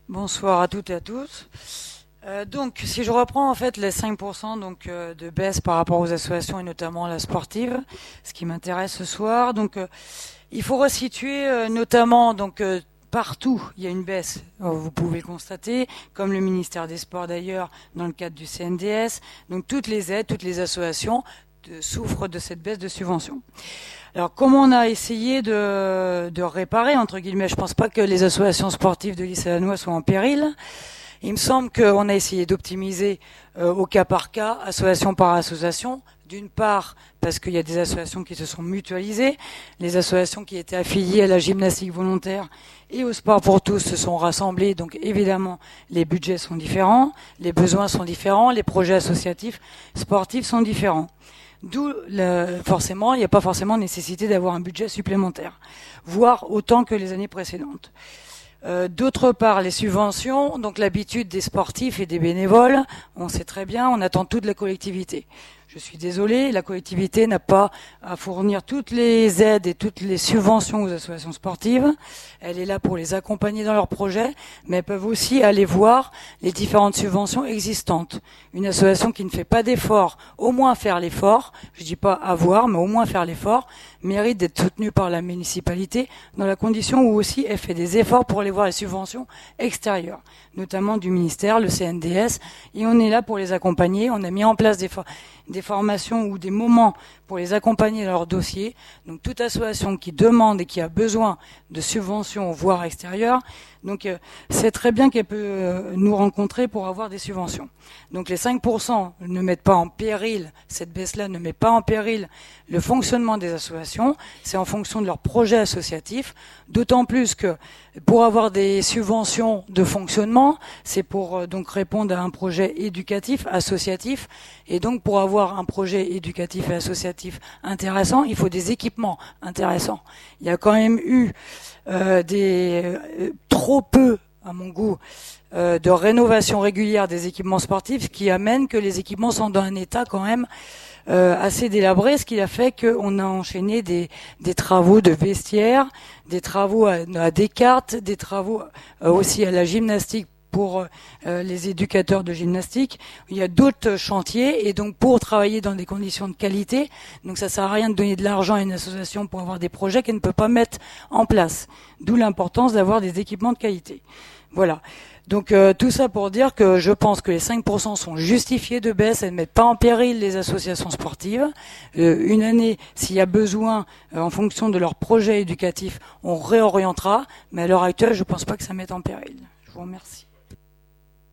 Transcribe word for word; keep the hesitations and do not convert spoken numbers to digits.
Bonsoir à toutes et à tous. Euh, donc, si je reprends en fait les cinq pour cent donc euh, de baisse par rapport aux associations et notamment la sportive, ce qui m'intéresse ce soir, donc euh, il faut resituer euh, notamment donc euh, partout il y a une baisse. Euh, Vous pouvez le constater, comme le ministère des Sports d'ailleurs dans le cadre du C N D S. Donc toutes les aides, toutes les associations de- souffrent de cette baisse de subventions. Alors, comment on a essayé de, de réparer, entre guillemets, je pense pas que les associations sportives de l'Isle-Lannoy soient en péril. Il me semble qu'on a essayé d'optimiser euh, au cas par cas, association par association. D'une part, parce qu'il y a des associations qui se sont mutualisées, les associations qui étaient affiliées à la gymnastique volontaire et au sport pour tous se sont rassemblées. Donc évidemment, les budgets sont différents, les besoins sont différents, les projets associatifs sportifs sont différents. D'où le- forcément, il n'y a pas forcément nécessité d'avoir un budget supplémentaire, voire autant que les années précédentes. Euh, D'autre part, les subventions, donc l'habitude des sportifs et des bénévoles, on sait très bien, on attend tout de la collectivité. Je suis désolé, la collectivité n'a pas à fournir toutes les aides et toutes les subventions aux associations sportives. Elle est là pour les accompagner dans leurs projets, mais elles peuvent aussi aller voir les différentes subventions existantes. Une association qui ne fait pas d'effort, au moins faire l'effort, je dis pas avoir, mais au moins faire l'effort, mérite d'être soutenue par la municipalité dans la condition où aussi elle fait des efforts pour aller voir les subventions extérieures, notamment du ministère, le C N D S, et on est là pour les accompagner. On a mis en place des, for- des formations ou des moments pour les accompagner dans leur dossier. Donc toute association qui demande et qui a besoin de subventions, voire extérieures, donc euh, c'est très bien qu'elle peut euh, nous rencontrer pour avoir des subventions. Donc les cinq pour cent ne mettent pas en péril, cette baisse-là ne met pas en péril le fonctionnement des associations, c'est en fonction de leur projet associatif, d'autant plus que pour avoir des subventions de fonctionnement, c'est pour euh, donc répondre à un projet éducatif, associatif, et donc pour avoir un projet éducatif et associatif intéressant, il faut des équipements intéressants. Il y a quand même eu euh, des euh, trop peu, à mon goût, euh, de rénovation régulière des équipements sportifs, ce qui amène que les équipements sont dans un état quand même euh, assez délabré, ce qui a fait qu'on a enchaîné des, des travaux de vestiaires, des travaux à, à Descartes, des travaux euh, aussi à la gymnastique pour euh, les éducateurs de gymnastique. Il y a d'autres chantiers et donc pour travailler dans des conditions de qualité, donc ça sert à rien de donner de l'argent à une association pour avoir des projets qu'elle ne peut pas mettre en place. D'où l'importance d'avoir des équipements de qualité. Voilà. Donc euh, tout ça pour dire que je pense que les cinq pour cent sont justifiés de baisse, elles ne mettent pas en péril les associations sportives. Euh, une année, s'il y a besoin, euh, en fonction de leur projet éducatif, on réorientera, mais à l'heure actuelle, je ne pense pas que ça mette en péril. Je vous remercie.